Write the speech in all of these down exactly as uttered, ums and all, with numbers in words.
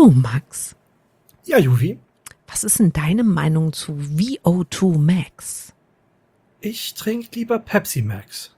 So, Max. Ja, Juvi. Was ist denn deine Meinung zu V O zwei Max? Ich trinke lieber Pepsi Max.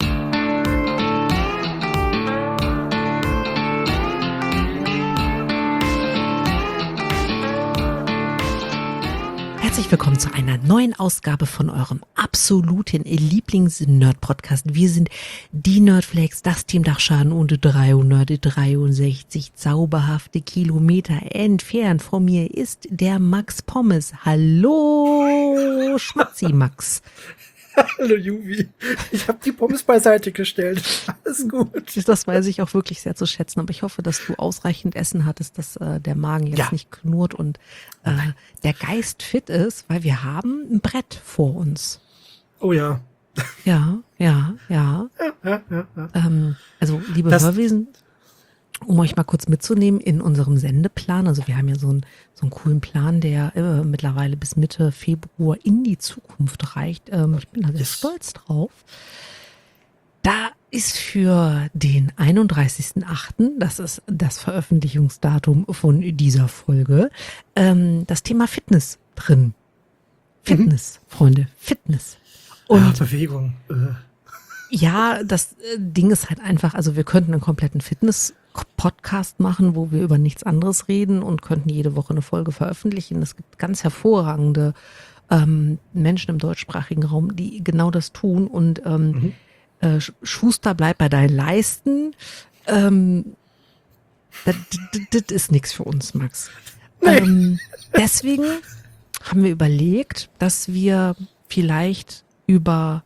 Herzlich willkommen zu einer neuen Ausgabe von eurem absoluten Lieblings-Nerd-Podcast. Wir sind die Nerdflakes, das Team Dachschaden und dreihundertdreiundsechzig zauberhafte Kilometer entfernt von mir ist der Max Pommes. Hallo, Schmatzi Max. Hallo Juvi, ich habe die Pommes beiseite gestellt. Alles gut. Das weiß ich auch wirklich sehr zu schätzen, aber ich hoffe, dass du ausreichend Essen hattest, dass äh, der Magen jetzt ja. nicht knurrt und äh, der Geist fit ist, weil wir haben ein Brett vor uns. Oh ja. Ja, ja, ja. ja, ja, ja, ja. Ähm, also, liebe das Hörwesen, um euch mal kurz mitzunehmen in unserem Sendeplan, also wir haben ja so einen, so einen coolen Plan, der äh, mittlerweile bis Mitte Februar in die Zukunft reicht. Ähm, ich bin da sehr yes. stolz drauf. Da ist für den einunddreißigsten achten, das ist das Veröffentlichungsdatum von dieser Folge, ähm, das Thema Fitness drin. Fitness, mhm. Freunde, Fitness. Und ah, Bewegung. Äh. Ja, das äh, Ding ist halt einfach, also wir könnten einen kompletten Fitness-Podcast machen, wo wir über nichts anderes reden und könnten jede Woche eine Folge veröffentlichen. Es gibt ganz hervorragende ähm, Menschen im deutschsprachigen Raum, die genau das tun und ähm, mhm. äh, Schuster, bleib bei deinen Leisten. Ähm, das, das, das ist nichts für uns, Max. Nee. Ähm, deswegen haben wir überlegt, dass wir vielleicht über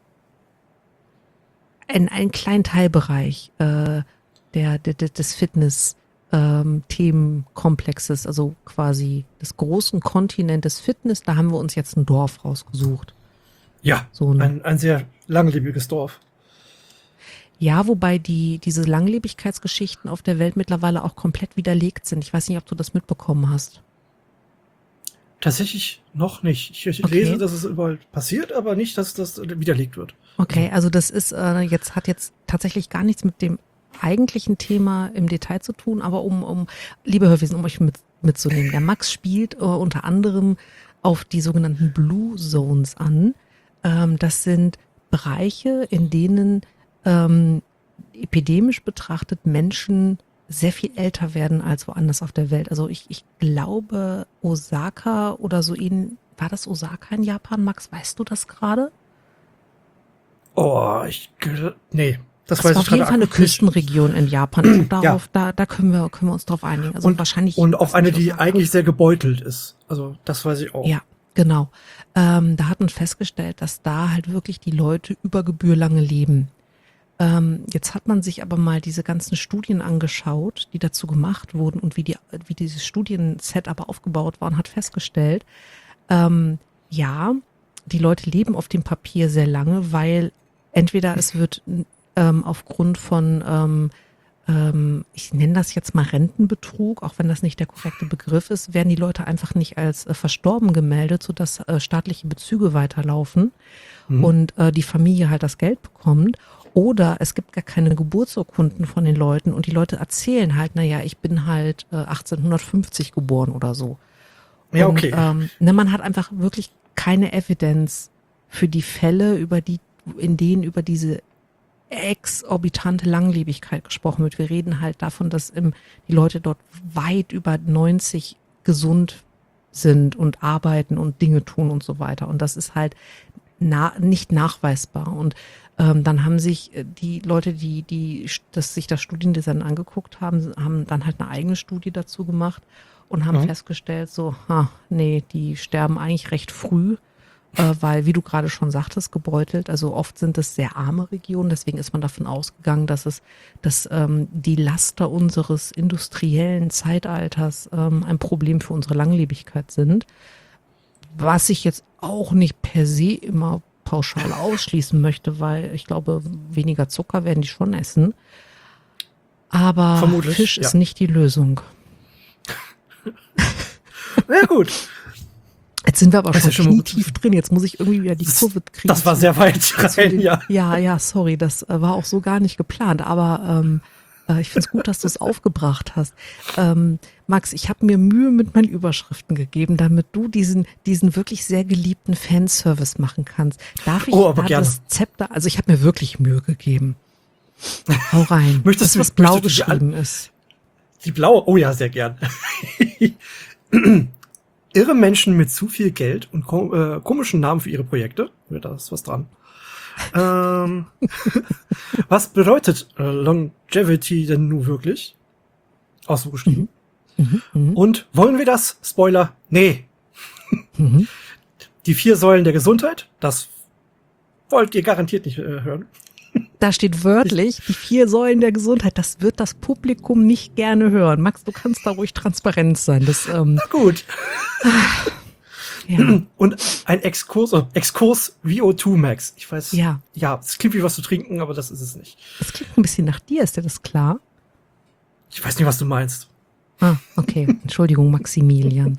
in einen kleinen Teilbereich äh, der, der, des Fitness-Themenkomplexes, ähm, also quasi des großen Kontinentes Fitness, da haben wir uns jetzt ein Dorf rausgesucht. Ja, so ein, ein, ein sehr langlebiges Dorf. Ja, wobei die diese Langlebigkeitsgeschichten auf der Welt mittlerweile auch komplett widerlegt sind. Ich weiß nicht, ob du das mitbekommen hast. Tatsächlich noch nicht. Ich, ich okay. lese, dass es überall passiert, aber nicht, dass das widerlegt wird. Okay, also das ist äh, jetzt hat jetzt tatsächlich gar nichts mit dem eigentlichen Thema im Detail zu tun, aber um, um liebe Hörwesen, um euch mit, mitzunehmen. Der Max spielt äh, unter anderem auf die sogenannten Blue Zones an. Ähm, das sind Bereiche, in denen ähm, epidemisch betrachtet Menschen sehr viel älter werden als woanders auf der Welt. Also ich, ich glaube Osaka oder so in, war das Osaka in Japan, Max? Weißt du das gerade? Oh, ich, nee. Das, das weiß war ich auf jeden Fall eine Küstenregion in Japan. Ich glaube, darauf, ja. da, da können wir, können wir uns drauf einigen. Also und, wahrscheinlich. Und auch eine, die eigentlich sehr gebeutelt ist. Also, das weiß ich auch. Ja, genau. Ähm, da hat man festgestellt, dass da halt wirklich die Leute über Gebühr lange leben. Ähm, jetzt hat man sich aber mal diese ganzen Studien angeschaut, die dazu gemacht wurden und wie die, wie dieses Studienset aber aufgebaut war und hat festgestellt, ähm, ja, die Leute leben auf dem Papier sehr lange, weil entweder es wird ähm, aufgrund von, ähm, ähm, ich nenne das jetzt mal Rentenbetrug, auch wenn das nicht der korrekte Begriff ist, werden die Leute einfach nicht als äh, verstorben gemeldet, sodass äh, staatliche Bezüge weiterlaufen mhm. und äh, die Familie halt das Geld bekommt. Oder es gibt gar keine Geburtsurkunden von den Leuten und die Leute erzählen halt, naja, ich bin halt äh, achtzehnhundertfünfzig geboren oder so. Ja, okay. Und, ähm, ne, man hat einfach wirklich keine Evidenz für die Fälle, über die, in denen über diese exorbitante Langlebigkeit gesprochen wird. Wir reden halt davon, dass im, die Leute dort weit über neunzig gesund sind und arbeiten und Dinge tun und so weiter. Und das ist halt na, nicht nachweisbar. Und ähm, dann haben sich die Leute, die, die das, sich das Studiendesign angeguckt haben, haben dann halt eine eigene Studie dazu gemacht und haben mhm. festgestellt, so, ha, nee, die sterben eigentlich recht früh, äh, weil, wie du gerade schon sagtest, gebeutelt. Also oft sind es sehr arme Regionen, deswegen ist man davon ausgegangen, dass es, dass ähm, die Laster unseres industriellen Zeitalters ähm, ein Problem für unsere Langlebigkeit sind. Was ich jetzt auch nicht per se immer pauschal ausschließen möchte, weil ich glaube, weniger Zucker werden die schon essen. Aber Vermutlich, Fisch ja. ist nicht die Lösung. Na gut. Jetzt sind wir aber schon, schon knietief drin. Jetzt muss ich irgendwie wieder die Kurve kriegen. Das war sehr weit rein, ja. Ja, ja, sorry, das war auch so gar nicht geplant. Aber ähm, Äh, ich finde es gut, dass du es aufgebracht hast. Ähm, Max, ich habe mir Mühe mit meinen Überschriften gegeben, damit du diesen, diesen wirklich sehr geliebten Fanservice machen kannst. Darf ich Oh, aber da gerne. das Zepter, also ich habe mir wirklich Mühe gegeben. Hau rein. Möchtest das, du- was blau möchtest du die geschrieben ist. Die blaue, oh ja, sehr gern. Irre Menschen mit zu viel Geld und ko äh, komischen Namen für ihre Projekte. Ja, da ist was dran. ähm, was bedeutet äh, Longevity denn nun wirklich? Auch so geschrieben. Mhm, mhm, Und wollen wir das? Spoiler, nee. mhm. Die vier Säulen der Gesundheit, das wollt ihr garantiert nicht äh, hören. Da steht wörtlich, die vier Säulen der Gesundheit. Das wird das Publikum nicht gerne hören. Max, du kannst da ruhig transparent sein. Das, ähm, Na gut. ja. Und ein Exkurs, äh, Exkurs V O zwei Max. Ich weiß, Ja. ja, es klingt wie was zu trinken, aber das ist es nicht. Das klingt ein bisschen nach dir, ist dir das klar? Ich weiß nicht, was du meinst. Ah, okay. Entschuldigung, Maximilian.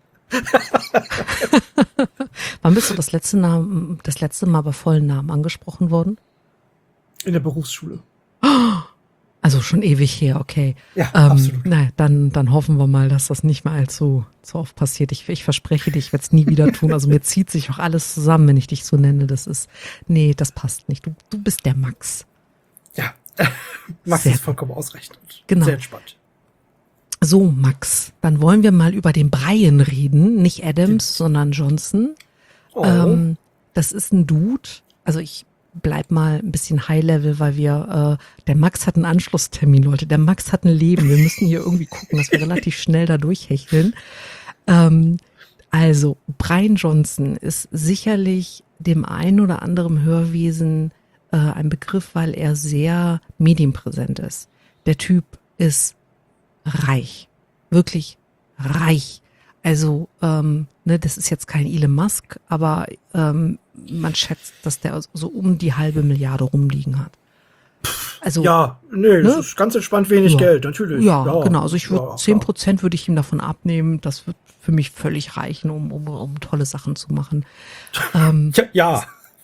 Wann bist du das letzte, Namen, das letzte Mal bei vollen Namen angesprochen worden? In der Berufsschule. Also schon ewig her, okay. Ja, ähm, absolut. Na, dann, dann hoffen wir mal, dass das nicht mehr allzu so oft passiert. Ich, ich verspreche dir, ich werde es nie wieder tun. Also mir zieht sich auch alles zusammen, wenn ich dich so nenne. Das ist, nee, das passt nicht. Du, du bist der Max. Ja, Max Sehr ist vollkommen ausreichend. Genau. Sehr entspannt. So, Max, dann wollen wir mal über den Brian reden. Nicht Adams, sondern Johnson. Oh. Ähm, das ist ein Dude. Also ich bleib mal ein bisschen High-Level, weil wir, äh, der Max hat einen Anschlusstermin, Leute. Der Max hat ein Leben. Wir müssen hier irgendwie gucken, dass wir relativ schnell da durchhecheln. Ähm, also, Brian Johnson ist sicherlich dem einen oder anderen Hörwesen äh, ein Begriff, weil er sehr medienpräsent ist. Der Typ ist reich. Wirklich reich. Also, ähm, ne, das ist jetzt kein Elon Musk, aber ähm, man schätzt, dass der so um die halbe Milliarde rumliegen hat. Also, Ja, nee, das ne? ist ganz entspannt wenig Ja. Geld, natürlich. ja, genau. Also ich würde ja, zehn klar. Prozent würde ich ihm davon abnehmen. Das wird für mich völlig reichen, um, um, um tolle Sachen zu machen. Ähm, Ja, ja.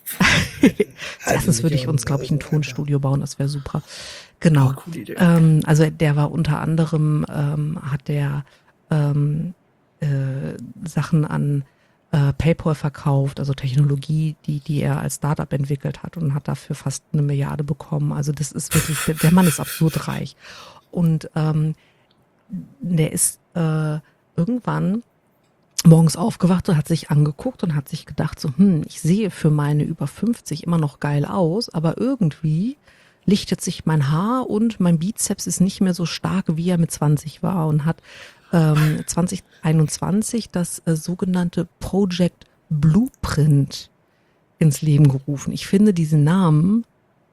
als erstes würde ich uns, glaube ich, ein Tonstudio bauen. Das wäre super. Genau. Oh, coole Idee. Ähm, also der war unter anderem, ähm, hat der ähm, äh, Sachen an äh, PayPal verkauft, also Technologie, die, die er als Startup entwickelt hat und hat dafür fast eine Milliarde bekommen. Also das ist wirklich, der, der Mann ist absurd reich. Und ähm, der ist äh, irgendwann morgens aufgewacht und hat sich angeguckt und hat sich gedacht, so, hm, ich sehe für meine über fünfzig immer noch geil aus, aber irgendwie lichtet sich mein Haar und mein Bizeps ist nicht mehr so stark, wie er mit zwanzig war und hat ähm, zwanzig einundzwanzig das äh, sogenannte Project Blueprint ins Leben gerufen. Ich finde diesen Namen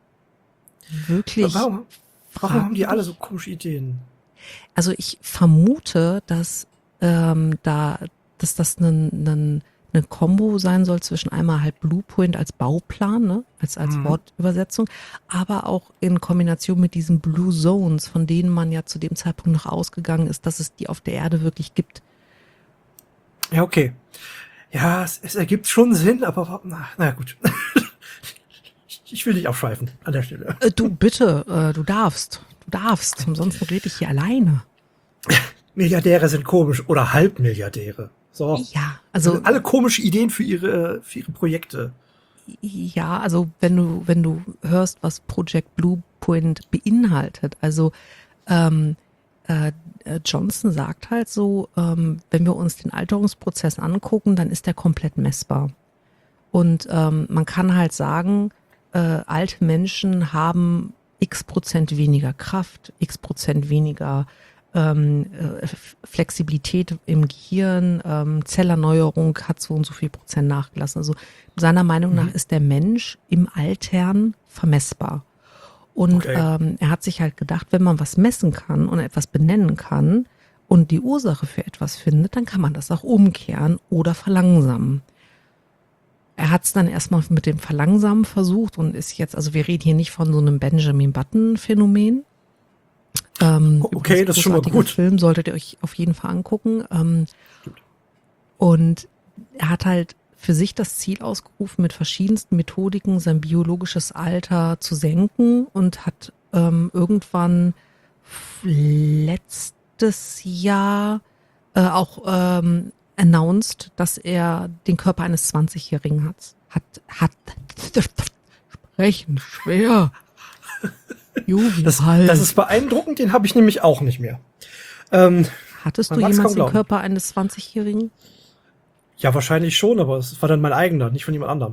wirklich Warum, warum haben die fragwürdig. alle so komische Ideen? Also ich vermute, dass ähm, da, dass das ein, ein, eine Kombo sein soll zwischen einmal halt Blueprint als Bauplan, ne, als als Mhm. Wortübersetzung, aber auch in Kombination mit diesen Blue Zones, von denen man ja zu dem Zeitpunkt noch ausgegangen ist, dass es die auf der Erde wirklich gibt. Ja, okay. Ja, es, es ergibt schon Sinn, aber na, na gut. Ich will nicht abschweifen an der Stelle. Äh, du bitte, äh, du darfst, du darfst. Ansonsten rede ich hier alleine. Milliardäre sind komisch oder Halbmilliardäre. So. Ja, Also also alle komische Ideen für ihre, für ihre Projekte. ja, also wenn du, wenn du hörst, was Project Blueprint beinhaltet, also ähm, äh, Johnson sagt halt so, ähm, wenn wir uns den Alterungsprozess angucken, dann ist der komplett messbar. Und ähm, man kann halt sagen, äh, alte Menschen haben x Prozent weniger Kraft, x Prozent weniger ähm, äh, Flexibilität im Gehirn, ähm, Zellerneuerung hat so und so viel Prozent nachgelassen. Also seiner Meinung nach ist der Mensch im Altern vermessbar. Und Okay. ähm, er hat sich halt gedacht, wenn man was messen kann und etwas benennen kann und die Ursache für etwas findet, dann kann man das auch umkehren oder verlangsamen. Er hat es dann erstmal mit dem Verlangsamen versucht und ist jetzt, also wir reden hier nicht von so einem Benjamin Button-Phänomen. Ähm, Okay, übrigens das ist schon mal großartiger gut. Film, solltet ihr euch auf jeden Fall angucken. Ähm, Stimmt. und er hat halt für sich das Ziel ausgerufen, mit verschiedensten Methodiken sein biologisches Alter zu senken und hat ähm, irgendwann letztes Jahr äh, auch ähm, announced, dass er den Körper eines zwanzigjährigen hat. Hat, hat, sprechen schwer. Das, Jugendhalt. das ist beeindruckend, den habe ich nämlich auch nicht mehr. Ähm, Hattest man du mag's jemals kaum den glauben. Körper eines zwanzigjährigen? Ja, wahrscheinlich schon, aber es war dann mein eigener, nicht von jemand anderem.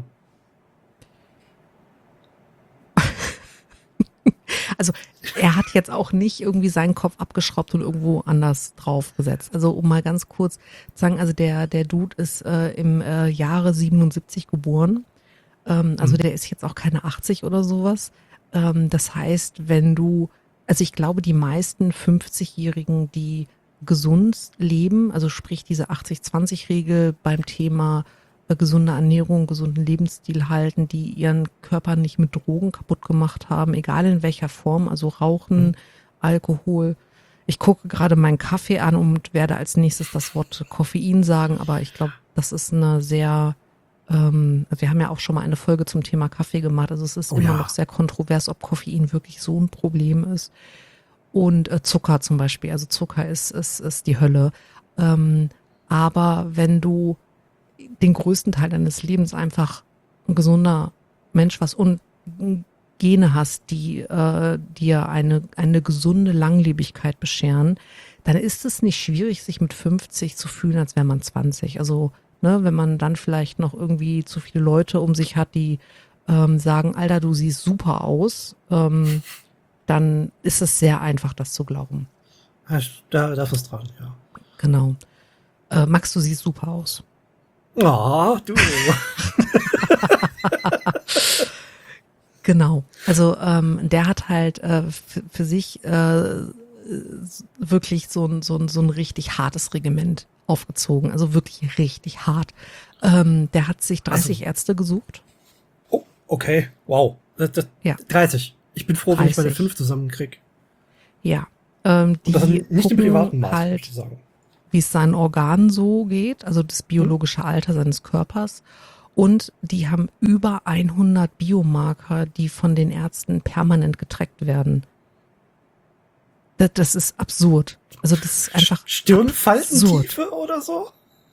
Also er hat jetzt auch nicht irgendwie seinen Kopf abgeschraubt und irgendwo anders draufgesetzt. Also um mal ganz kurz zu sagen, also der, der Dude ist äh, im äh, Jahre siebenundsiebzig geboren. Ähm, also Mhm. der ist jetzt auch keine achtzig oder sowas. Ähm, das heißt, wenn du, also ich glaube, die meisten fünfzigjährigen, die gesund leben, also sprich diese achtzig zwanzig Regel beim Thema äh, gesunde Ernährung, gesunden Lebensstil halten, die ihren Körper nicht mit Drogen kaputt gemacht haben, egal in welcher Form, also Rauchen, Mhm. Alkohol. Ich gucke gerade meinen Kaffee an und werde als nächstes das Wort Koffein sagen, aber ich glaube, das ist eine sehr, ähm, wir haben ja auch schon mal eine Folge zum Thema Kaffee gemacht, also es ist Oh immer ja. noch sehr kontrovers, ob Koffein wirklich so ein Problem ist. Und äh, Zucker zum Beispiel, also Zucker ist, ist, ist die Hölle. Ähm, aber wenn du den größten Teil deines Lebens einfach ein gesunder Mensch was und Gene hast, die äh, dir eine, eine gesunde Langlebigkeit bescheren, dann ist es nicht schwierig, sich mit fünfzig zu fühlen, als wäre man zwanzig. Also, ne, wenn man dann vielleicht noch irgendwie zu viele Leute um sich hat, die ähm, sagen, Alter, du siehst super aus, ähm, dann ist es sehr einfach, das zu glauben. Ja, Da, da ist was dran, ja. Genau. Äh, Max, du siehst super aus. Ah, du. Genau. Also ähm, der hat halt äh, für, für sich äh, wirklich so ein, so, ein, so ein richtig hartes Regiment aufgezogen. Also wirklich richtig hart. Ähm, der hat sich dreißig Also- Ärzte gesucht. Oh, okay, wow. Das, das, Ja. dreißig. Ich bin froh, wenn ich meine dreißig. fünf zusammenkrieg. Ja. Ähm, Und das die nicht im gucken privaten Maß, halt, möchte ich sagen. wie es seinen Organen so geht, also das biologische Alter seines Körpers. Und die haben über hundert Biomarker, die von den Ärzten permanent getrackt werden. Das, das ist absurd. Also das ist einfach absurd. Stirnfaltentiefe oder so?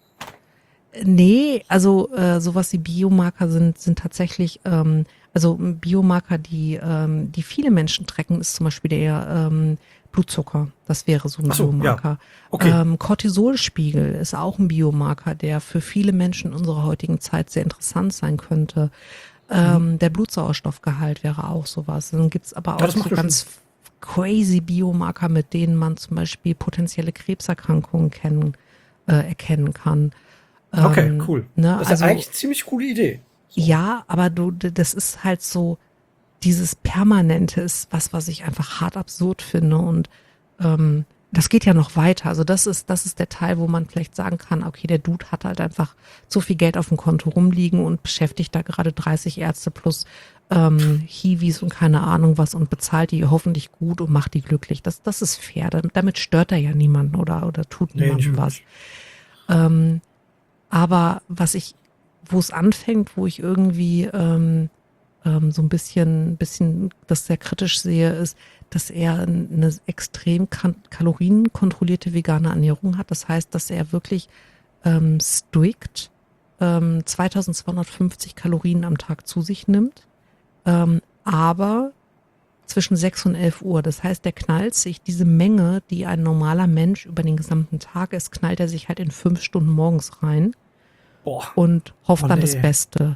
Nee, also äh, sowas wie Biomarker sind sind tatsächlich, ähm, also Biomarker, die ähm, die viele Menschen tracken, ist zum Beispiel der ähm, Blutzucker. Das wäre so ein Ach so, ja. Biomarker. Okay. Ähm, Cortisolspiegel ist auch ein Biomarker, der für viele Menschen in unserer heutigen Zeit sehr interessant sein könnte. Ähm, der Blutsauerstoffgehalt wäre auch sowas. Dann gibt's aber Ja, auch das so macht ja ganz crazy Biomarker, mit denen man zum Beispiel potenzielle Krebserkrankungen kennen, äh, erkennen kann. Okay, Ähm, cool. ne, Das ist also ja eigentlich eine ziemlich coole Idee. So. ja, aber du, d- das ist halt so, dieses Permanente ist was, was ich einfach hart absurd finde und ähm, das geht ja noch weiter. Also das ist, das ist der Teil, wo man vielleicht sagen kann, okay, der Dude hat halt einfach so viel Geld auf dem Konto rumliegen und beschäftigt da gerade dreißig Ärzte plus ähm, Hiwis und keine Ahnung was und bezahlt die hoffentlich gut und macht die glücklich. Das, das ist fair. Damit, damit stört er ja niemanden oder, oder tut Nee, niemandem nicht was. wirklich. Ähm, aber was ich, wo es anfängt, wo ich irgendwie ähm, ähm, so ein bisschen, bisschen das sehr kritisch sehe, ist, dass er eine extrem kan- kalorienkontrollierte vegane Ernährung hat. Das heißt, dass er wirklich ähm, strikt ähm, zweitausendzweihundertfünfzig Kalorien am Tag zu sich nimmt, ähm, aber zwischen sechs und elf Uhr. Das heißt, der knallt sich diese Menge, die ein normaler Mensch über den gesamten Tag ist, knallt er sich halt in fünf Stunden morgens rein Boah. und hofft Oh, dann nee. das Beste.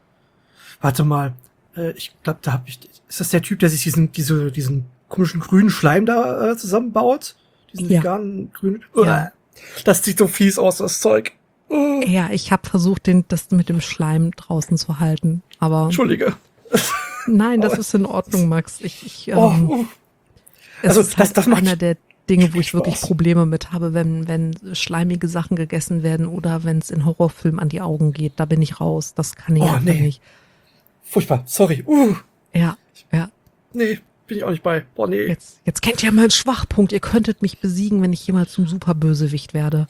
Warte mal. Äh, ich glaube, da habe ich. Ist das der Typ, der sich diesen, diese, diesen komischen grünen Schleim da äh, zusammenbaut? Diesen Ja. veganen grünen. Ja. Das sieht so fies aus, das Zeug. Uh, Ja, ich habe versucht, den, das mit dem Schleim draußen zu halten, aber Entschuldige. nein, das ist in Ordnung, Max. Ich, ich, ähm, Oh, uh. es Also, ist das- halt das macht einer der Dinge, wo ich Spaß. wirklich Probleme mit habe, wenn, wenn schleimige Sachen gegessen werden oder wenn es in Horrorfilmen an die Augen geht. Da bin ich raus. Das kann ich Oh, einfach nee. nicht. Furchtbar. Sorry. Uh, Ja, ja. nee, bin ich auch nicht bei. Boah, nee. Jetzt, jetzt kennt ihr meinen Schwachpunkt. Ihr könntet mich besiegen, wenn ich jemals zum Superbösewicht werde.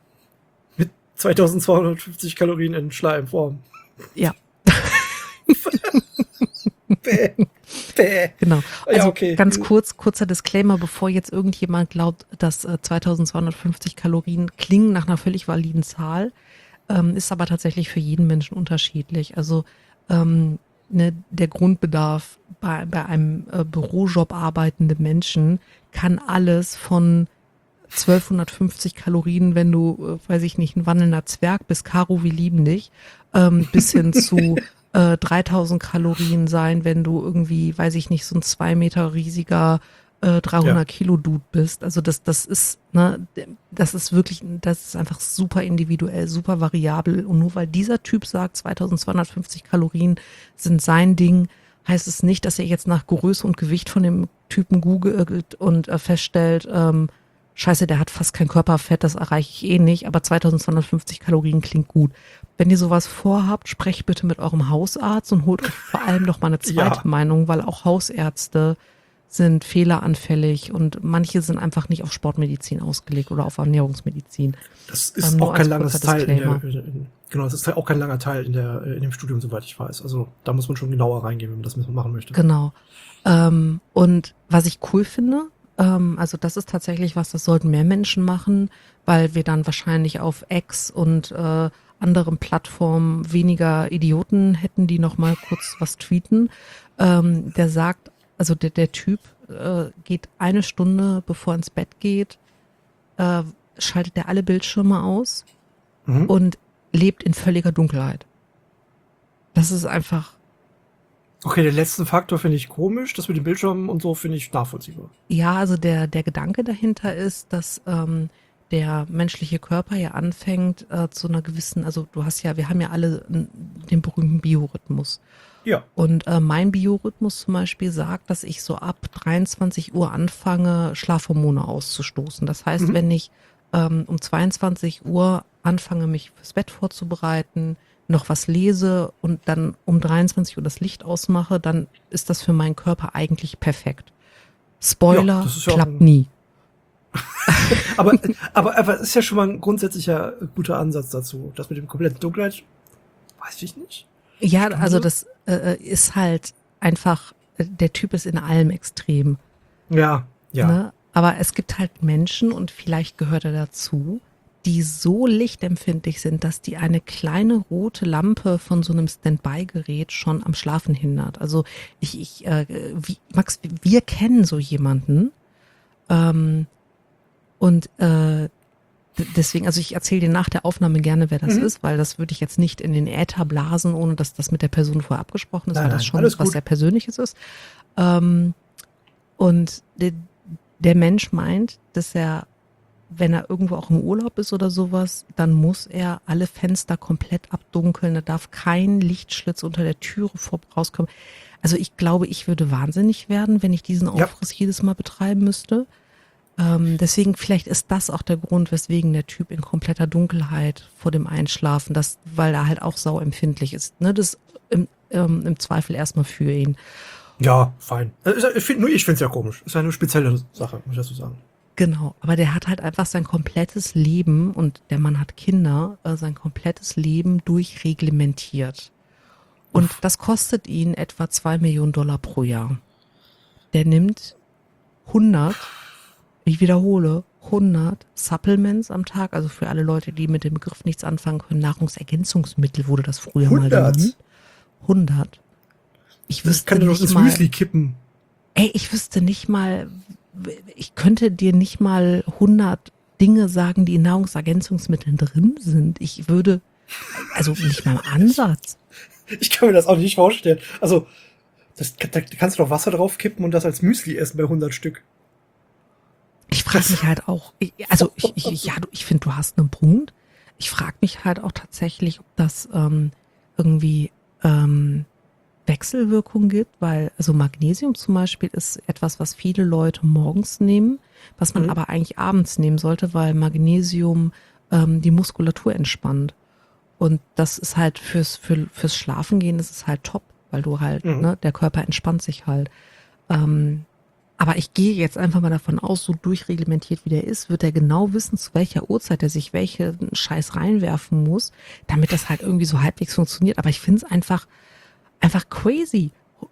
Mit zweitausendzweihundertfünfzig Kalorien in Schleimform. Ja. Bäh. Bäh. Genau. Also Ja, okay. ganz kurz, kurzer Disclaimer, bevor jetzt irgendjemand glaubt, dass äh, zweitausendzweihundertfünfzig Kalorien klingen nach einer völlig validen Zahl, ähm, ist aber tatsächlich für jeden Menschen unterschiedlich. Also ähm, ne, der Grundbedarf bei, bei einem äh, Bürojob arbeitenden Menschen kann alles von zwölfhundertfünfzig Kalorien, wenn du, äh, weiß ich nicht, ein wandelnder Zwerg bist, Caro, wir lieben dich, ähm, bis hin zu äh, dreitausend Kalorien sein, wenn du irgendwie, weiß ich nicht, so ein zwei Meter riesiger äh, dreihundert Kilo Dude bist. Also das, das ist, ne, das ist wirklich, das ist einfach super individuell, super variabel. Und nur weil dieser Typ sagt, zweitausendzweihundertfünfzig Kalorien sind sein Ding, heißt es nicht, dass er jetzt nach Größe und Gewicht von dem Typen googelt und äh, feststellt, ähm, Scheiße, der hat fast kein Körperfett, das erreiche ich eh nicht, aber zweitausendzweihundertfünfzig Kalorien klingt gut. Wenn ihr sowas vorhabt, sprecht bitte mit eurem Hausarzt und holt euch vor allem noch mal eine zweite Ja. Meinung, weil auch Hausärzte sind fehleranfällig und manche sind einfach nicht auf Sportmedizin ausgelegt oder auf Ernährungsmedizin. Das ist Ähm, nur auch kein als langes kurzer Teil in der, Disclaimer. in, genau, das ist auch kein langer Teil in der, in dem Studium, soweit ich weiß. Also da muss man schon genauer reingehen, wenn man das machen möchte. Genau. Ähm, und was ich cool finde, ähm, also das ist tatsächlich was, das sollten mehr Menschen machen, weil wir dann wahrscheinlich auf X und äh, anderen Plattformen weniger Idioten hätten, die noch mal kurz was tweeten. Ähm, der sagt, also der, der Typ äh, geht eine Stunde, bevor er ins Bett geht, äh, schaltet er alle Bildschirme aus Mhm. und lebt in völliger Dunkelheit. Das ist einfach, Okay, den letzten Faktor finde ich komisch. Das mit dem Bildschirm und so finde ich nachvollziehbar. ja, also der, der Gedanke dahinter ist, dass ähm, der menschliche Körper ja anfängt äh, zu einer gewissen, also du hast ja, wir haben ja alle n- den berühmten Biorhythmus. Ja. Und äh, mein Biorhythmus zum Beispiel sagt, dass ich so ab dreiundzwanzig Uhr anfange, Schlafhormone auszustoßen. Das heißt, Mhm. wenn ich ähm, um zweiundzwanzig Uhr anfange, mich fürs Bett vorzubereiten, noch was lese und dann um dreiundzwanzig Uhr das Licht ausmache, dann ist das für meinen Körper eigentlich perfekt. Spoiler, Ja, das ist ja auch klappt ein- nie. Aber, aber, aber es ist ja schon mal ein grundsätzlicher guter Ansatz dazu. Das mit dem kompletten Dunkelheit, weiß ich nicht. Ja, Stunde? also das äh, ist halt einfach, äh, der Typ ist in allem extrem. Ja, ja. Ne? Aber es gibt halt Menschen, und vielleicht gehört er dazu, die so lichtempfindlich sind, dass die eine kleine rote Lampe von so einem Standby-Gerät schon am Schlafen hindert. Also ich, ich äh, wie, Max, wir kennen so jemanden, ähm, und äh, d- deswegen, also ich erzähle dir nach der Aufnahme gerne, wer das Mhm. ist, weil das würde ich jetzt nicht in den Äther blasen, ohne dass das mit der Person vorher abgesprochen ist, Nein, weil das nein, schon alles was gut. sehr Persönliches ist. Ähm, und der, der Mensch meint, dass er, wenn er irgendwo auch im Urlaub ist oder sowas, dann muss er alle Fenster komplett abdunkeln. Da darf kein Lichtschlitz unter der Türe vor, rauskommen. Also ich glaube, ich würde wahnsinnig werden, wenn ich diesen Ja. Aufriss jedes Mal betreiben müsste. Ähm, deswegen, vielleicht ist das auch der Grund, weswegen der Typ in kompletter Dunkelheit vor dem Einschlafen, das, weil er halt auch sauempfindlich ist. Ne? Das im, ähm, im Zweifel erstmal für ihn. Ja, fein. Äh, ist ja- Ich find, nur ich finde es ja komisch. Ist ja eine spezielle Sache, muss ich dazu sagen. Genau, aber der hat halt einfach sein komplettes Leben, und der Mann hat Kinder, äh, sein komplettes Leben durchreglementiert. Und das kostet ihn etwa zwei Millionen Dollar pro Jahr. Der nimmt hundert, ich wiederhole, hundert Supplements am Tag, also für alle Leute, die mit dem Begriff nichts anfangen können, Nahrungsergänzungsmittel wurde das früher mal hundert? genannt. hundert. Ich Das wüsste kann er doch nicht ins mal, Müsli kippen. ey, ich wüsste nicht mal, ich könnte dir nicht mal hundert Dinge sagen, die in Nahrungsergänzungsmitteln drin sind. Ich würde, also nicht mal im Ansatz. Ich kann mir das auch nicht vorstellen. Also, das, da kannst du doch Wasser drauf kippen und das als Müsli essen bei hundert Stück. Ich frage mich halt auch, ich, also ich, ich, ja, du- ich finde, du hast einen Punkt. Ich frage mich halt auch tatsächlich, ob das ähm, irgendwie ähm, Wechselwirkung gibt, weil also Magnesium zum Beispiel ist etwas, was viele Leute morgens nehmen, was man Mhm. aber eigentlich abends nehmen sollte, weil Magnesium ähm, die Muskulatur entspannt. Und das ist halt fürs, für, fürs Schlafengehen ist es halt top, weil du halt, Mhm. ne, der Körper entspannt sich halt. Ähm, aber ich gehe jetzt einfach mal davon aus, so durchreglementiert wie der ist, wird er genau wissen, zu welcher Uhrzeit er sich welchen Scheiß reinwerfen muss, damit das halt irgendwie so halbwegs funktioniert. Aber ich finde es einfach, einfach crazy.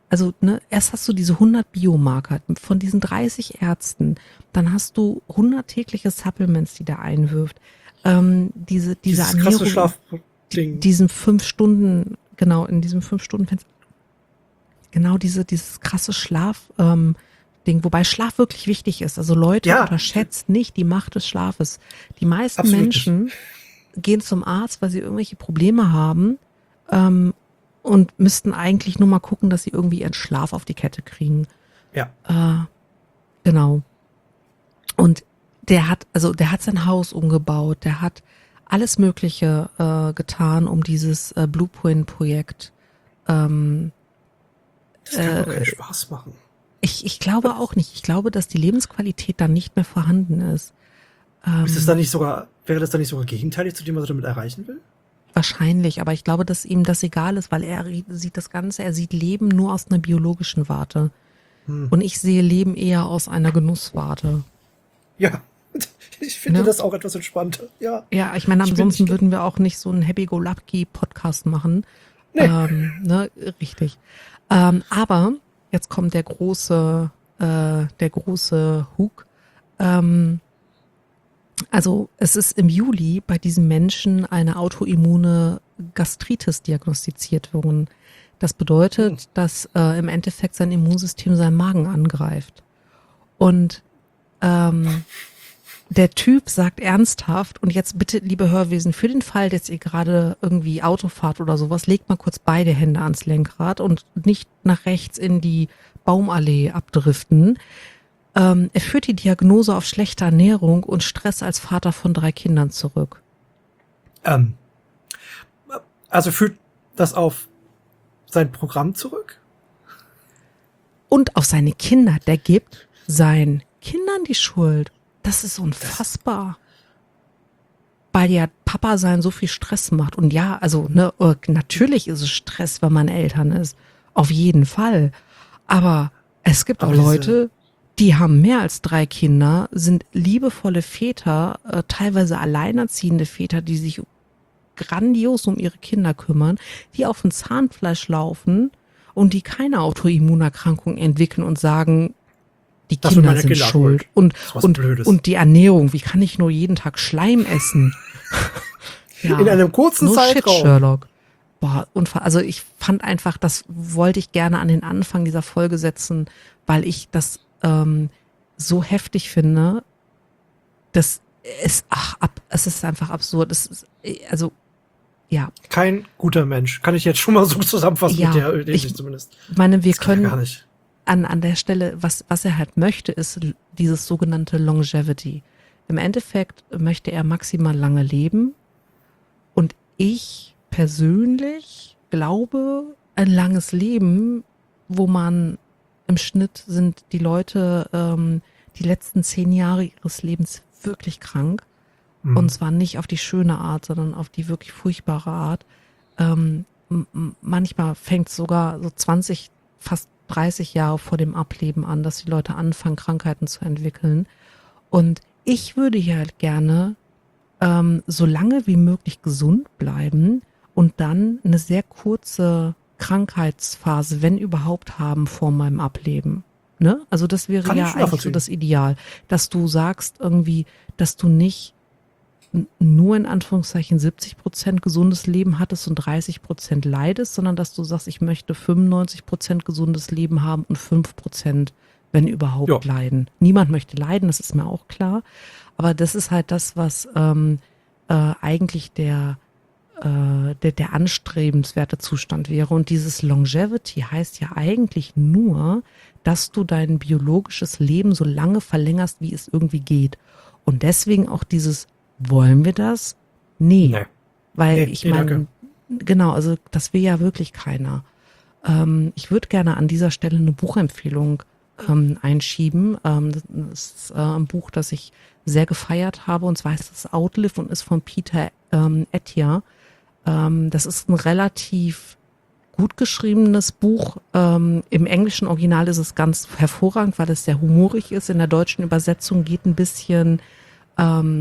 also ne, erst hast du diese hundert Biomarker von diesen dreißig Ärzten, dann hast du hundert tägliche Supplements, die der einwirft, ähm, diese, diese Dieses krasse Ernährung, Schlafding. diesen fünf Stunden, genau, in diesem fünf Stunden Fenster, genau diese, dieses krasse Schlaf, ähm, Ding, wobei Schlaf wirklich wichtig ist. Also Leute, Ja. unterschätzt nicht die Macht des Schlafes. Die meisten Absolut Menschen nicht. gehen zum Arzt, weil sie irgendwelche Probleme haben, ähm, und müssten eigentlich nur mal gucken, dass sie irgendwie ihren Schlaf auf die Kette kriegen. Ja. Äh, genau. Und der hat, also der hat sein Haus umgebaut, der hat alles Mögliche äh, getan, um dieses äh, Blueprint-Projekt. Ähm, Das kann äh, doch keinen Spaß machen. ich, ich glaube auch nicht. Ich glaube, dass die Lebensqualität dann nicht mehr vorhanden ist. Ähm, Ist es dann nicht sogar, wäre das dann nicht sogar gegenteilig zu dem, was er damit erreichen will? Wahrscheinlich, aber ich glaube, dass ihm das egal ist, weil er sieht das Ganze, er sieht Leben nur aus einer biologischen Warte. Hm. Und ich sehe Leben eher aus einer Genusswarte. Ja. Ich finde Ne? das auch etwas entspannter. Ja. Ja, ich meine, Ich bin ansonsten nicht- würden wir auch nicht so einen Happy-Go-Lucky-Podcast machen. Nee. Ähm, ne, richtig. Ähm, aber jetzt kommt der große, äh, der große Hook. Ähm, also es ist im Juli bei diesem Menschen eine autoimmune Gastritis diagnostiziert worden. Das bedeutet, Hm. dass äh, im Endeffekt sein Immunsystem seinen Magen angreift. Und ähm, der Typ sagt ernsthaft, und jetzt bitte, liebe Hörwesen, für den Fall, dass ihr gerade irgendwie Auto fahrt oder sowas, legt mal kurz beide Hände ans Lenkrad und nicht nach rechts in die Baumallee abdriften. Ähm, er führt die Diagnose auf schlechte Ernährung und Stress als Vater von drei Kindern zurück. Ähm, also führt das auf sein Programm zurück? Und auf seine Kinder. Der gibt seinen Kindern die Schuld. Das ist unfassbar. Weil ja Papa sein so viel Stress macht. Und ja, also ne, natürlich ist es Stress, wenn man Eltern ist. Auf jeden Fall. Aber es gibt Aber auch diese- Leute, die haben mehr als drei Kinder, sind liebevolle Väter, äh, teilweise alleinerziehende Väter, die sich grandios um ihre Kinder kümmern, die auf dem Zahnfleisch laufen und die keine Autoimmunerkrankung entwickeln und sagen, die Das sind Kinder meine sind Kinder schuld. schuld. Und, Das ist was und, Blödes. und die Ernährung, wie kann ich nur jeden Tag Schleim essen? Ja, In einem kurzen no shit, Zeitraum. Sherlock. Boah, unfa- also ich fand einfach, das wollte ich gerne an den Anfang dieser Folge setzen, weil ich das ähm, so heftig finde, dass es, ach, ab, es ist einfach absurd. Es ist, also, ja, Kein guter Mensch. Kann ich jetzt schon mal so zusammenfassen Ja, mit der Idee ich- zumindest. ich meine, wir Das geht ja können gar nicht. an, an der Stelle, was, was er halt möchte, ist l- dieses sogenannte Longevity. Im Endeffekt möchte er maximal lange leben. Und ich persönlich glaube, ein langes Leben, wo man im Schnitt sind die Leute ähm, die letzten zehn Jahre ihres Lebens wirklich krank. Hm. Und zwar nicht auf die schöne Art, sondern auf die wirklich furchtbare Art. Ähm, m- m- manchmal fängt es sogar so zwanzig, fast dreißig Jahre vor dem Ableben an, dass die Leute anfangen, Krankheiten zu entwickeln. Und ich würde hier halt gerne ähm, so lange wie möglich gesund bleiben und dann eine sehr kurze Krankheitsphase, wenn überhaupt, haben vor meinem Ableben. Ne? Also das wäre Kann ich ja schon eigentlich so nachvollziehen. das Ideal, dass du sagst irgendwie, dass du nicht n- nur in Anführungszeichen siebzig Prozent gesundes Leben hattest und dreißig Prozent leidest, sondern dass du sagst, ich möchte fünfundneunzig Prozent gesundes Leben haben und fünf Prozent, wenn überhaupt, Ja. leiden. Niemand möchte leiden, das ist mir auch klar. Aber das ist halt das, was ähm, äh, eigentlich der, äh, der, der anstrebenswerte Zustand wäre. Und dieses Longevity heißt ja eigentlich nur, dass du dein biologisches Leben so lange verlängerst, wie es irgendwie geht. Und deswegen auch dieses, wollen wir das? Nee. Nee. Weil Nee, ich nee, meine, danke. genau, also das will ja wirklich keiner. Ähm, ich würde gerne an dieser Stelle eine Buchempfehlung ähm, einschieben. Ähm, das ist äh, ein Buch, das ich sehr gefeiert habe, und zwar heißt es Outlive und ist von Peter ähm, Attia. Ähm, das ist ein relativ gut geschriebenes Buch. Ähm, im englischen Original ist es ganz hervorragend, weil es sehr humorig ist. In der deutschen Übersetzung geht ein bisschen ähm,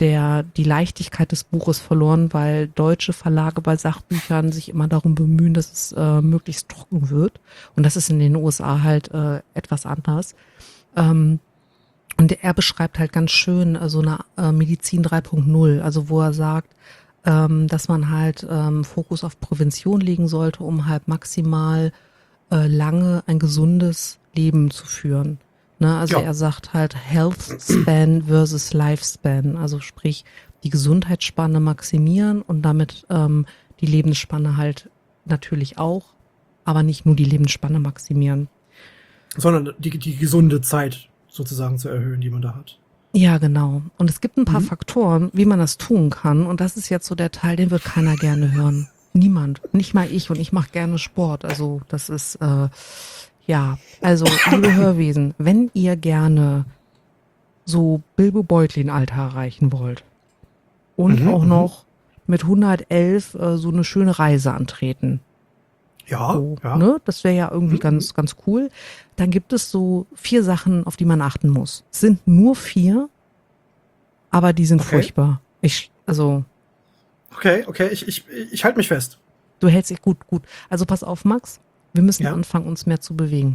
der, die Leichtigkeit des Buches verloren, weil deutsche Verlage bei Sachbüchern sich immer darum bemühen, dass es äh, möglichst trocken wird. Und das ist in den U S A halt äh, etwas anders. Ähm, und er beschreibt halt ganz schön äh, so eine äh, Medizin drei Punkt null, also wo er sagt, ähm, dass man halt ähm, Fokus auf Prävention legen sollte, um halt maximal äh, lange ein gesundes Leben zu führen. Ne, also Ja. er sagt halt Health Span versus Lifespan, also sprich die Gesundheitsspanne maximieren und damit ähm, die Lebensspanne halt natürlich auch, aber nicht nur die Lebensspanne maximieren. Sondern die, die gesunde Zeit sozusagen zu erhöhen, die man da hat. Ja, genau. Und es gibt ein paar Mhm. Faktoren, wie man das tun kann. Und das ist jetzt so der Teil, den wird keiner gerne hören. Niemand, nicht mal ich. Und ich mache gerne Sport. Also das ist, äh, ja, also liebe Hörwesen, wenn ihr gerne so Bilbo Beutlin-Alter erreichen wollt und Mhm, auch mhm. noch mit hundertelf äh, so eine schöne Reise antreten, Ja, so, ja. ne? Das wäre ja irgendwie Mhm. ganz, ganz cool. Dann gibt es so vier Sachen, auf die man achten muss. Es sind nur vier, aber die sind Okay. furchtbar. Ich, also, Okay, okay, ich, ich, ich halte mich fest. du hältst dich gut, gut. Also pass auf, Max. Wir müssen Ja. anfangen, uns mehr zu bewegen.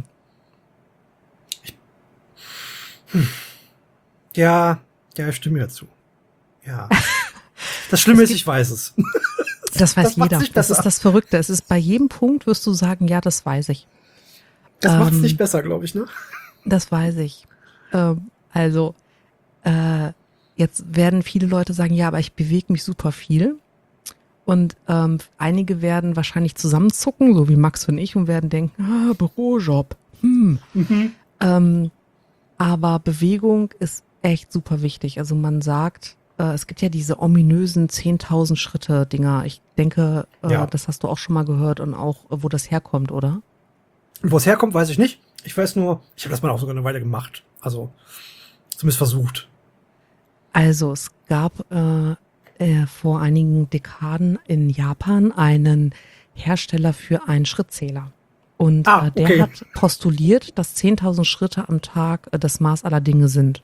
Ja, ja, ich stimme ja zu. Ja. Das Schlimme Es ist, ich weiß es. Das weiß Das macht's jeder. nicht Das besser. ist das Verrückte. Es ist bei jedem Punkt wirst du sagen, ja, das weiß ich. Das macht es Ähm, nicht besser, glaube ich, ne? Das weiß ich. Ähm, also, äh, jetzt werden viele Leute sagen, ja, aber ich bewege mich super viel. Und ähm, einige werden wahrscheinlich zusammenzucken, so wie Max und ich, und werden denken, ah, Bürojob. Hm. Mhm. Ähm, aber Bewegung ist echt super wichtig. Also man sagt, äh, es gibt ja diese ominösen zehntausend Schritte Dinger. Ich denke, äh, Ja. das hast du auch schon mal gehört und auch, äh, wo das herkommt, oder? Und wo es herkommt, weiß ich nicht. Ich weiß nur, ich habe das mal auch sogar eine Weile gemacht. Also, zumindest versucht. Also es gab äh, äh, vor einigen Dekaden in Japan einen Hersteller für einen Schrittzähler. Und Ah, äh, der okay. hat postuliert, dass zehntausend Schritte am Tag äh, das Maß aller Dinge sind.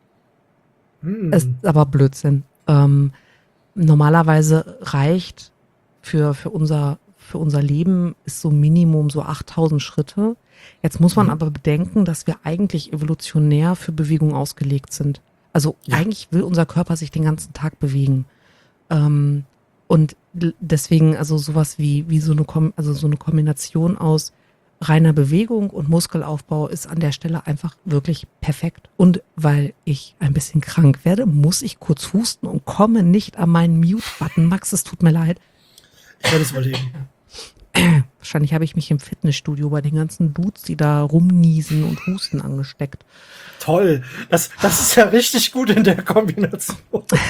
Hm. Es ist aber Blödsinn. Ähm, normalerweise reicht für, für, unser, für unser Leben ist so Minimum so achttausend Schritte. Jetzt muss man Mhm. aber bedenken, dass wir eigentlich evolutionär für Bewegung ausgelegt sind. Also Ja. eigentlich will unser Körper sich den ganzen Tag bewegen. Ähm, und l- deswegen, also sowas wie, wie so eine, Kom also so eine Kombination aus reiner Bewegung und Muskelaufbau ist an der Stelle einfach wirklich perfekt. Und weil ich ein bisschen krank werde, muss ich kurz husten und komme nicht an meinen Mute-Button. Max, es tut mir leid. Ich werde es überleben. Wahrscheinlich habe ich mich im Fitnessstudio bei den ganzen Dudes, die da rumniesen und husten, angesteckt. Toll. Das, das ist ja richtig gut in der Kombination.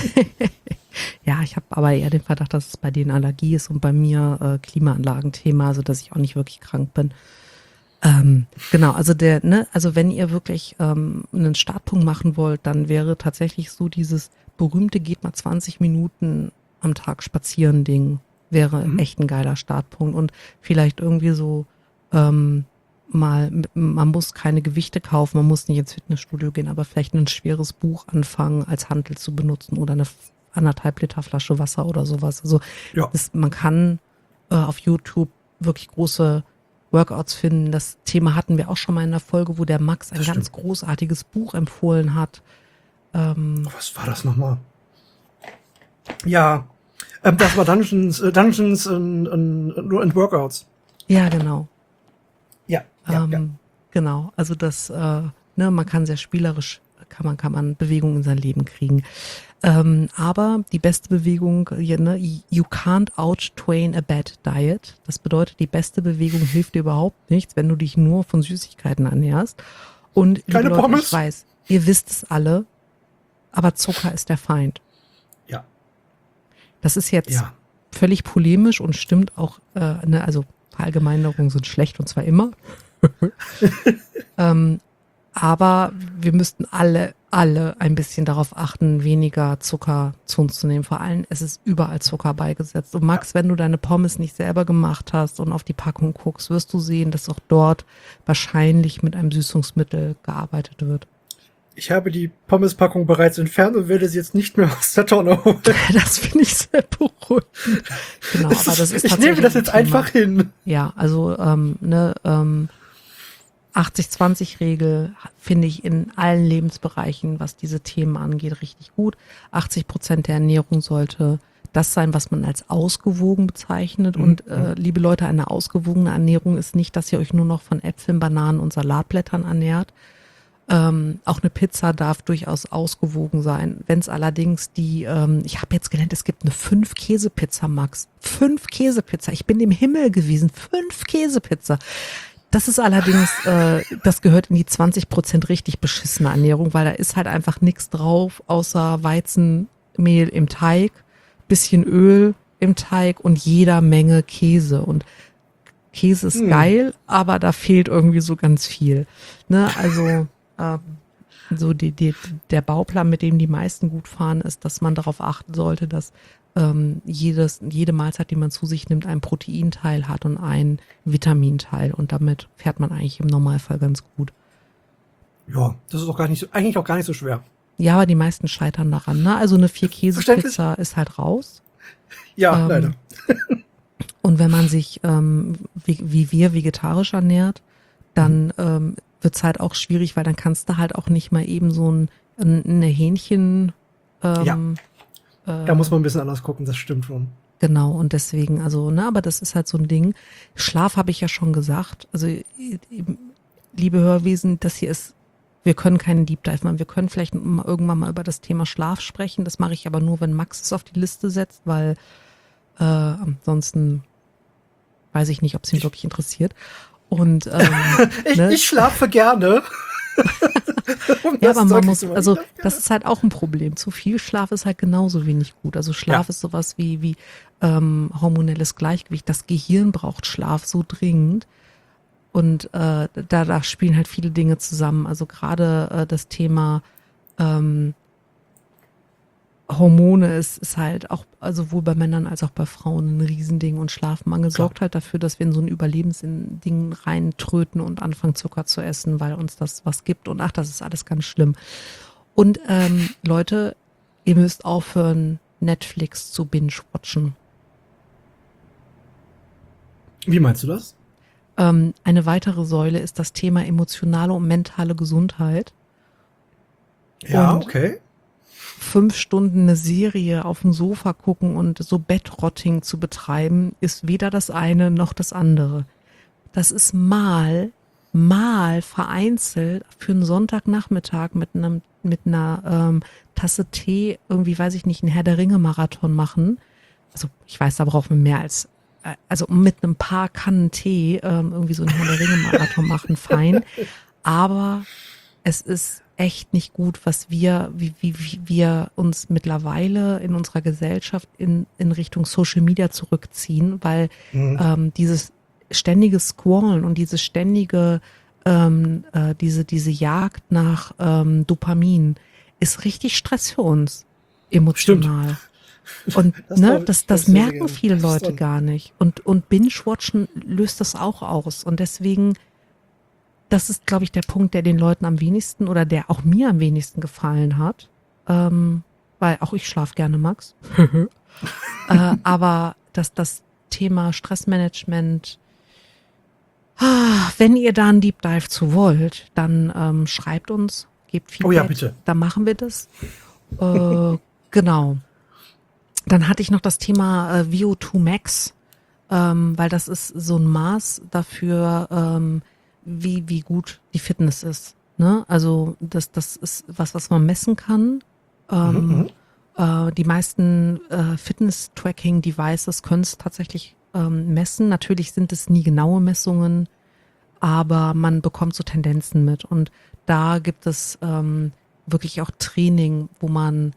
Ja, ich habe aber eher den Verdacht, dass es bei denen Allergie ist und bei mir äh, Klimaanlagenthema, also dass ich auch nicht wirklich krank bin. Ähm, genau, also der, ne, also wenn ihr wirklich ähm, einen Startpunkt machen wollt, dann wäre tatsächlich so dieses berühmte geht mal zwanzig Minuten am Tag spazieren Ding, wäre Mhm. echt ein geiler Startpunkt und vielleicht irgendwie so ähm, mal, man muss keine Gewichte kaufen, man muss nicht ins Fitnessstudio gehen, aber vielleicht ein schweres Buch anfangen als Hantel zu benutzen oder eine anderthalb Liter Flasche Wasser oder sowas. Also Ja. das, man kann äh, auf YouTube wirklich große Workouts finden. Das Thema hatten wir auch schon mal in der Folge, wo der Max ein Das ganz stimmt. großartiges Buch empfohlen hat. Ähm, Was war das nochmal? Ja. Ähm, das war Dungeons, äh, Dungeons and, and, and Workouts. ja, genau. Ja. Ja, ähm, ja. Genau. Also das, äh, ne, man kann sehr spielerisch, kann man, kann man Bewegung in sein Leben kriegen. Ähm, aber die beste Bewegung, ja, ne, you can't out-train a bad diet. Das bedeutet, die beste Bewegung hilft dir überhaupt nichts, wenn du dich nur von Süßigkeiten ernährst. Und liebe Keine Leute, Pommes? ich weiß, ihr wisst es alle, aber Zucker ist der Feind. Ja. Das ist jetzt Ja. völlig polemisch und stimmt auch, äh, ne, also Verallgemeinerungen sind schlecht und zwar immer. ähm, aber wir müssten alle, alle ein bisschen darauf achten, weniger Zucker zu uns zu nehmen. Vor allem, es ist überall Zucker beigesetzt. Und Max, wenn du deine Pommes nicht selber gemacht hast und auf die Packung guckst, wirst du sehen, dass auch dort wahrscheinlich mit einem Süßungsmittel gearbeitet wird. Ich habe die Pommespackung bereits entfernt und werde sie jetzt nicht mehr aus der Tonne holen. Das finde ich sehr beruhigend. Genau, Das aber das ist ich tatsächlich nehme das jetzt ein Thema. einfach hin. Ja, also ähm, ne, ähm, achtzig zwanzig Regel finde ich in allen Lebensbereichen, was diese Themen angeht, richtig gut. achtzig Prozent der Ernährung sollte das sein, was man als ausgewogen bezeichnet. Mhm. Und äh, liebe Leute, eine ausgewogene Ernährung ist nicht, dass ihr euch nur noch von Äpfeln, Bananen und Salatblättern ernährt. Ähm, auch eine Pizza darf durchaus ausgewogen sein. Wenn es allerdings die, ähm, ich habe jetzt gelernt, es gibt eine Fünf-Käse-Pizza, Max. Fünf Käsepizza. Ich bin im Himmel gewesen. Fünf Käsepizza. Das ist allerdings, äh, das gehört in die zwanzig Prozent richtig beschissene Ernährung, weil da ist halt einfach nichts drauf, außer Weizenmehl im Teig, bisschen Öl im Teig und jeder Menge Käse. Und Käse ist Hm. geil, aber da fehlt irgendwie so ganz viel. Ne? Also ähm, so die, die, der Bauplan, mit dem die meisten gut fahren, ist, dass man darauf achten sollte, dass ähm, jedes, jede Mahlzeit, die man zu sich nimmt, einen Proteinteil hat und einen Vitaminteil. Und damit fährt man eigentlich im Normalfall ganz gut. Ja, das ist auch gar nicht so, eigentlich auch gar nicht so schwer. Ja, aber die meisten scheitern daran. Ne? Also eine Vier-Käse-Pizza ist halt raus. Ja, Ähm, leider. Und wenn man sich, ähm, wie, wie wir, vegetarisch ernährt, dann ähm, wird's halt auch schwierig, weil dann kannst du halt auch nicht mal eben so ein, ein eine Hähnchen. Ähm, äh, Da muss man ein bisschen anders gucken, das stimmt schon. Genau, und deswegen, also, ne, aber das ist halt so ein Ding. Schlaf habe ich ja schon gesagt. Also, liebe Hörwesen, das hier ist, wir können keinen Deep Dive machen. Wir können vielleicht mal irgendwann mal über das Thema Schlaf sprechen. Das mache ich aber nur, wenn Max es auf die Liste setzt, weil äh, ansonsten weiß ich nicht, ob es ihn Ich- wirklich interessiert. Und ähm, Ich, ne? ich schlafe gerne. Um Ja, das aber man deutlich muss, zu machen. also Ich schlafe gerne. das ist halt auch ein Problem. Zu viel Schlaf ist halt genauso wenig gut. Also Schlaf Ja. ist sowas wie wie ähm, hormonelles Gleichgewicht. Das Gehirn braucht Schlaf so dringend. Und äh, da, da spielen halt viele Dinge zusammen. Also gerade äh, das Thema ähm, Hormone ist, ist halt auch also sowohl bei Männern als auch bei Frauen ein Riesending. Und Schlafmangel Klar. sorgt halt dafür, dass wir in so ein Überlebensding reintröten und anfangen Zucker zu essen, weil uns das was gibt. Und ach, das ist alles ganz schlimm. Und ähm, Leute, ihr müsst aufhören, Netflix zu binge-watchen. Wie meinst du das? Ähm, eine weitere Säule ist das Thema emotionale und mentale Gesundheit. Ja, Und okay. Fünf Stunden eine Serie auf dem Sofa gucken und so Bettrotting zu betreiben, ist weder das eine noch das andere. Das ist mal, mal vereinzelt für einen Sonntagnachmittag mit einem, mit einer ähm, Tasse Tee, irgendwie, weiß ich nicht, einen Herr der Ringe-Marathon machen. Also ich weiß, da brauchen wir mehr als, äh, also mit einem paar Kannen Tee ähm, irgendwie so einen Herr der Ringe-Marathon machen, fein. Aber es ist echt nicht gut, was wir, wie, wie, wie wir uns mittlerweile in unserer Gesellschaft in, in Richtung Social Media zurückziehen, weil Mhm. ähm, dieses ständige Scrollen und diese ständige, ähm, äh, diese, diese Jagd nach ähm, Dopamin ist richtig Stress für uns, emotional. Und Das ne, glaub ich- das, das das sehr, sehr merken gerne. viele Das ist Leute dran. gar nicht. Und, und Binge-Watchen löst das auch aus. Und deswegen, das ist, glaube ich, der Punkt, der den Leuten am wenigsten oder der auch mir am wenigsten gefallen hat. Ähm, weil auch ich schlaf gerne, Max. äh, aber dass das Thema Stressmanagement, ah, wenn ihr da einen Deep Dive zu wollt, dann ähm, schreibt uns, gebt Feedback. Oh ja, bitte. Dann machen wir das. Äh, genau. Dann hatte ich noch das Thema äh, V O zwei Max, ähm, weil das ist so ein Maß dafür, ähm, wie, wie gut die Fitness ist. Ne? Also das, das ist was, was man messen kann. Ähm, Mhm, äh, die meisten äh, Fitness-Tracking-Devices können es tatsächlich ähm, messen. Natürlich sind es nie genaue Messungen, aber man bekommt so Tendenzen mit. Und da gibt es ähm, wirklich auch Training, wo man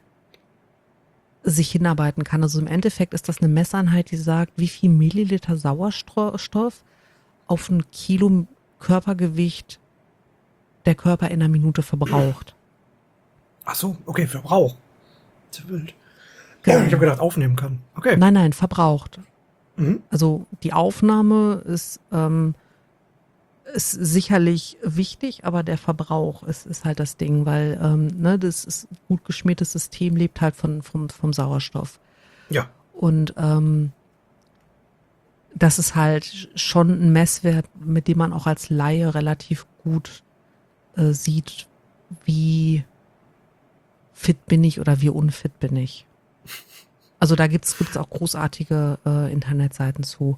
sich hinarbeiten kann. Also im Endeffekt ist das eine Messeinheit, die sagt, wie viel Milliliter Sauerstoff auf ein Kilo Körpergewicht der Körper in einer Minute verbraucht. Ach so, okay, Verbrauch. Das ist wild. Genau. Ich habe gedacht, aufnehmen kann. Okay. Nein, nein, verbraucht. Mhm. Also die Aufnahme ist, ähm, ist sicherlich wichtig, aber der Verbrauch ist, ist halt das Ding, weil ähm, ne, das ist ein gut geschmiertes System, lebt halt von, vom, vom Sauerstoff. Ja. Und ähm, das ist halt schon ein Messwert, mit dem man auch als Laie relativ gut äh, sieht, wie fit bin ich oder wie unfit bin ich. Also da gibt's gibt's auch großartige äh, Internetseiten zu.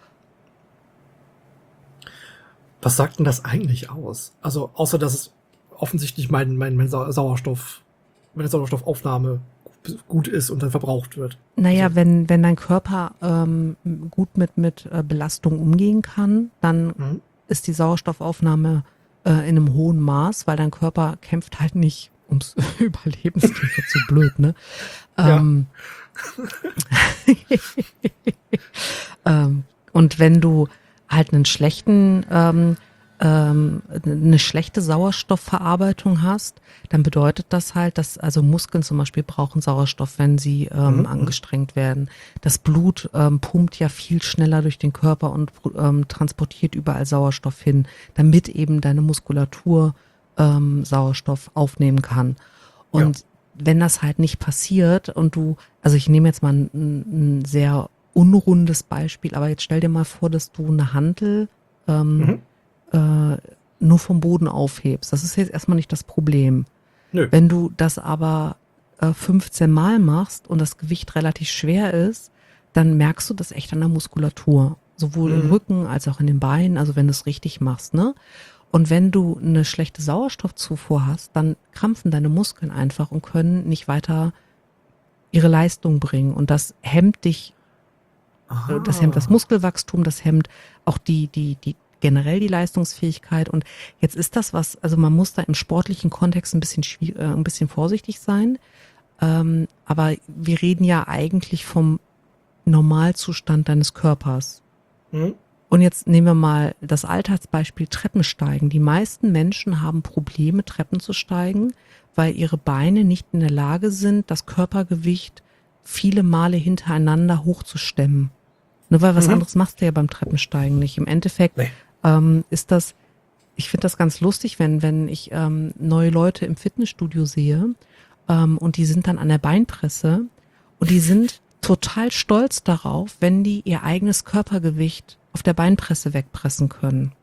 Was sagt denn das eigentlich aus? Also außer dass es offensichtlich mein, mein, mein Sau- Sauerstoff, meine Sauerstoffaufnahme gut ist und dann verbraucht wird. Naja, Also, wenn, wenn dein Körper ähm, gut mit, mit äh, Belastung umgehen kann, dann mhm. ist die Sauerstoffaufnahme äh, in einem hohen Maß, weil dein Körper kämpft halt nicht ums Überleben. Das klingt jetzt so blöd, ne? Ja. Ähm, ähm, und wenn du halt einen schlechten, ähm, ähm, eine schlechte Sauerstoffverarbeitung hast, dann bedeutet das halt, dass also Muskeln zum Beispiel brauchen Sauerstoff, wenn sie ähm, Mhm. angestrengt werden. Das Blut ähm, pumpt ja viel schneller durch den Körper und ähm, transportiert überall Sauerstoff hin, damit eben deine Muskulatur ähm, Sauerstoff aufnehmen kann. Und Ja. wenn das halt nicht passiert und du, also ich nehme jetzt mal ein, ein sehr unrundes Beispiel, aber jetzt stell dir mal vor, dass du eine Hantel ähm, Mhm. äh, nur vom Boden aufhebst. Das ist jetzt erstmal nicht das Problem. Nö. Wenn du das aber äh, fünfzehn Mal machst und das Gewicht relativ schwer ist, dann merkst du das echt an der Muskulatur. Sowohl im Mhm. Rücken als auch in den Beinen, also wenn du es richtig machst, ne? Und wenn du eine schlechte Sauerstoffzufuhr hast, dann krampfen deine Muskeln einfach und können nicht weiter ihre Leistung bringen. Und das hemmt dich, äh, das hemmt das Ah. Muskelwachstum, das hemmt auch die, die, die generell die Leistungsfähigkeit. Und jetzt ist das was, also man muss da im sportlichen Kontext ein bisschen schwierig, äh, ein bisschen vorsichtig sein. Ähm, aber wir reden ja eigentlich vom Normalzustand deines Körpers. Mhm. Und jetzt nehmen wir mal das Alltagsbeispiel Treppensteigen. Die meisten Menschen haben Probleme, Treppen zu steigen, weil ihre Beine nicht in der Lage sind, das Körpergewicht viele Male hintereinander hochzustemmen. Nur weil was Mhm. anderes machst du ja beim Treppensteigen nicht. Im Endeffekt Nee. ähm, ist das, ich finde das ganz lustig, wenn, wenn ich ähm, neue Leute im Fitnessstudio sehe ähm, und die sind dann an der Beinpresse und die sind total stolz darauf, wenn die ihr eigenes Körpergewicht auf der Beinpresse wegpressen können.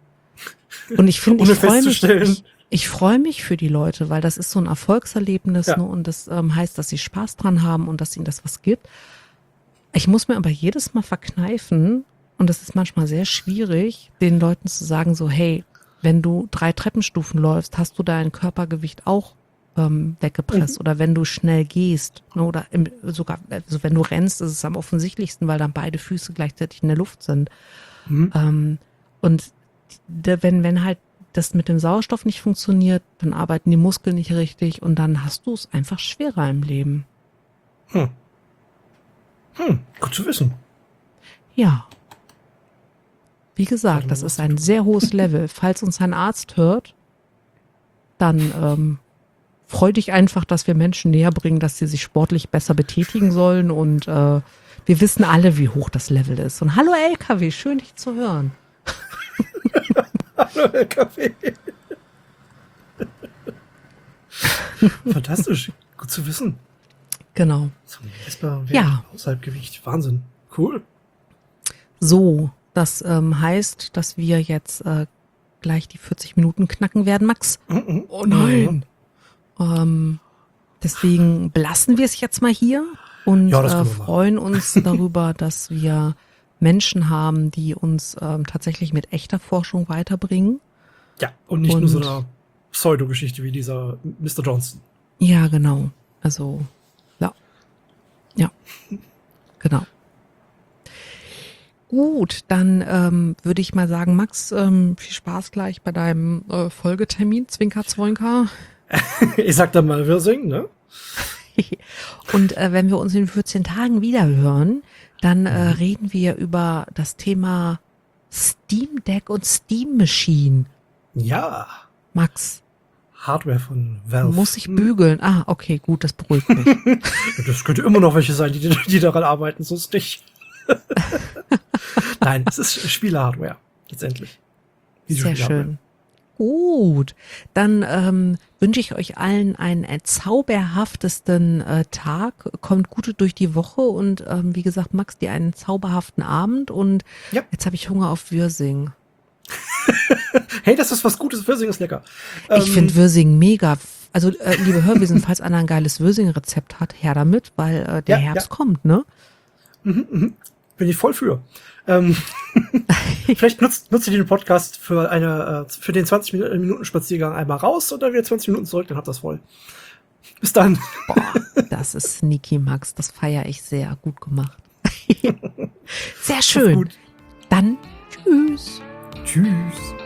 Und ich finde, Ohne ich freue mich, festzustellen. ich, ich freue mich für die Leute, weil das ist so ein Erfolgserlebnis, Ja. ne, und das ähm, heißt, dass sie Spaß dran haben und dass ihnen das was gibt. Ich muss mir aber jedes Mal verkneifen, und das ist manchmal sehr schwierig, den Leuten zu sagen so, hey, wenn du drei Treppenstufen läufst, hast du dein Körpergewicht auch ähm, weggepresst. Mhm. Oder wenn du schnell gehst, ne, oder im, sogar, also wenn du rennst, ist es am offensichtlichsten, weil dann beide Füße gleichzeitig in der Luft sind. Mhm. Ähm, und der, wenn, wenn halt das mit dem Sauerstoff nicht funktioniert, dann arbeiten die Muskeln nicht richtig und dann hast du es einfach schwerer im Leben. Hm. Hm. Gut zu wissen. Ja. Wie Warte gesagt, mal, das was ist zu ein tun. sehr hohes Level. Falls uns ein Arzt hört, dann ähm, freu dich einfach, dass wir Menschen näher bringen, dass sie sich sportlich besser betätigen sollen. Und äh, wir wissen alle, wie hoch das Level ist. Und hallo L K W, schön dich zu hören. Hallo, L K W. Fantastisch. Gut zu wissen. Genau. So ein messbarer Wert Ja. außerhalb Gewicht. Wahnsinn. Cool. So, das ähm, heißt, dass wir jetzt äh, gleich die vierzig Minuten knacken werden, Max. Mhm. Oh nein. Ähm, deswegen belassen wir es jetzt mal hier und Ja, das äh, können wir machen. freuen uns darüber, dass wir Menschen haben, die uns ähm, tatsächlich mit echter Forschung weiterbringen. Ja, und nicht nur so Und- eine Pseudo-Geschichte wie dieser Mister Johnson. Ja, genau. Also, ja. Ja, genau. Gut, dann ähm, würde ich mal sagen, Max, ähm, viel Spaß gleich bei deinem äh, Folgetermin, Zwinker, Zwoinker. Ich sag dann mal, wir singen, ne? Und äh, wenn wir uns in vierzehn Tagen wieder hören, dann äh, reden wir über das Thema Steam Deck und Steam Machine. Ja. Max, Hardware von Valve. muss ich bügeln? Ah, okay, gut, das beruhigt mich. Das könnte immer noch welche sein, die, die daran arbeiten, sonst nicht. Nein, es ist Spiele-Hardware, letztendlich. Sehr schön. Gut, dann ähm, wünsche ich euch allen einen äh, zauberhaftesten äh, Tag. Kommt gut durch die Woche und ähm, wie gesagt, Max, dir einen zauberhaften Abend und Ja. Jetzt habe ich Hunger auf Würsing. Hey, das ist was Gutes. Würsing ist lecker. Ich Ähm, finde Würsing mega. Also äh, liebe Hörwesen, falls einer ein geiles Würsing-Rezept hat, her damit, weil äh, der Ja, Herbst ja. kommt, ne? Mhm, mhm. Bin ich voll für. Ähm, vielleicht nutzt, nutzt ihr den Podcast für eine, äh, für den zwanzig Minuten Spaziergang einmal raus und dann wieder zwanzig Minuten zurück, dann habt ihr das voll. Bis dann. Boah, das ist sneaky, Max. Das feiere ich sehr. Gut gemacht. Sehr schön. Gut. Dann tschüss. Tschüss.